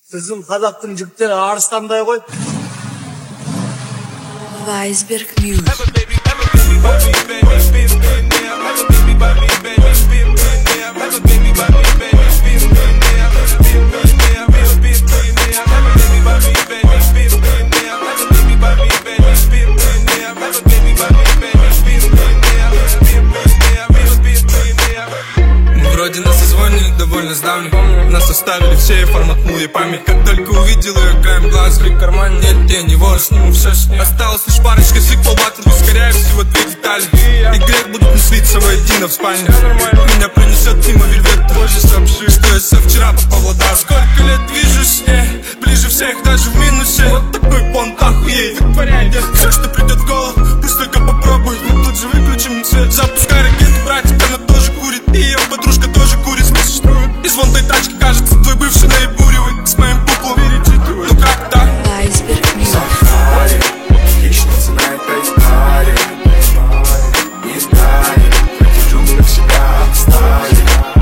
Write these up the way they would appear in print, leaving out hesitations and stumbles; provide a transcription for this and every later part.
Bizim қазақтың жігіттері арыстандай ғой. Weisberg Music. Вроде на созвоне довольно сдавлен. Нас оставили все, форматнул я память. Как только увидел ее, краем глаз в карман. Нет, я не вор, сниму все шни. Осталось лишь парочка сиквел батл, ускоряю всего 2 детали. И грех будут не слиться воедино в спальне. Меня принесет мимо вельвет, позже сообщи, что я со вчера попал в удар. Сколько лет движусь с ней, ближе всех даже в минусе. Вот такой понт охуеть, вытворяй, все, что придет в голову, пусть только попробуй. Мы тут же выключим свет, запускай ракету, братик, она тоже курит. И ее подружка тоже курит, слышишь? Из вон той тачки, кажется, твой бывший наебуривает с моим пуплом перечитывает. Ну как так? Weisberg Music. Сафари, хищница на этой паре. Не станет, в этих джунглях себя обстали.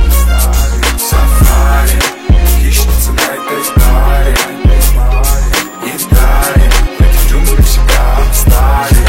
Сафари, хищница на этой паре. Не станет, в этих джунглях себя обстали.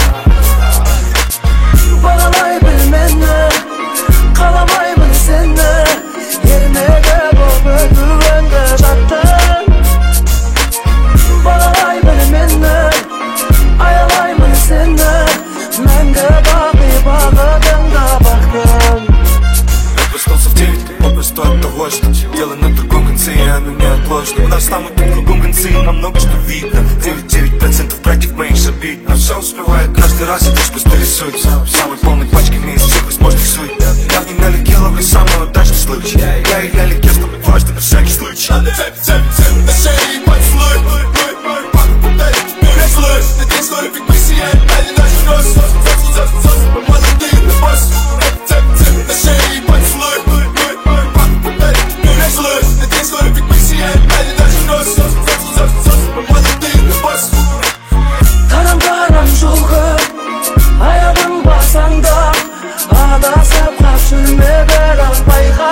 Bağlamay bilmenne, kalamayım senne. Yerine de bu öldürende zaten. Bağlamay bilmenne, ayalayım senne. Ben de bağladın da baktım. Я проснулся в 9, попросту от того, что дело на другом конце, и оно неотложно. У нас там и на другом конце, и нам много что видно. 99% братьев моих забит, но все успевает. Каждый раз идешь просто рисует самой полной пачками из всех возможных сует. Я в ней налетел, ловлю самый удачный случай. Я и налетел, чтобы дважды на всякий случай. На шее поцелуй, папа путает, теперь злой. Надеюсь, что любит посияет, дали наш нос. Молодые на босс. На шее поцелуй, папа путает, теперь злой. Надеюсь, что любит посияет, дали наш нос. Молодые на босс. Karam şulğum, ayağım basanda. Adasıp kaçırma biraz bayğa.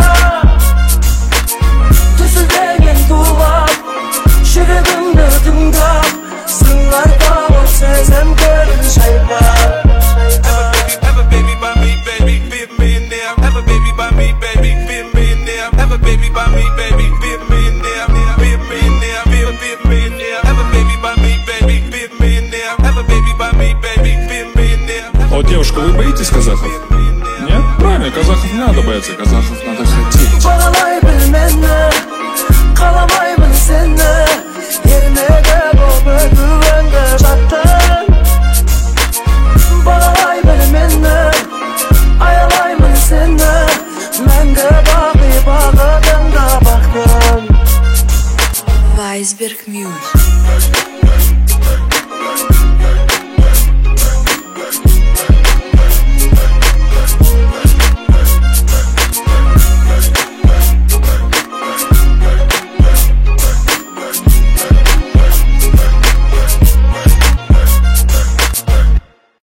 Tüsüldegen tuğab, şirigimde tüngab. Sıngar bağır sezem görün şayba. Have a baby by me, baby, be a millionaire. Have a baby by me, baby, be a millionaire. Have a baby by me, baby, be a millionaire. Be a millionaire, be a millionaire. Have a baby by me, baby, be a millionaire. Have a baby by me, baby, be a millionaire. А вот, девушка, вы боитесь казахов? Нет? Правильно, казахов не надо бояться, казахов надо хотеть.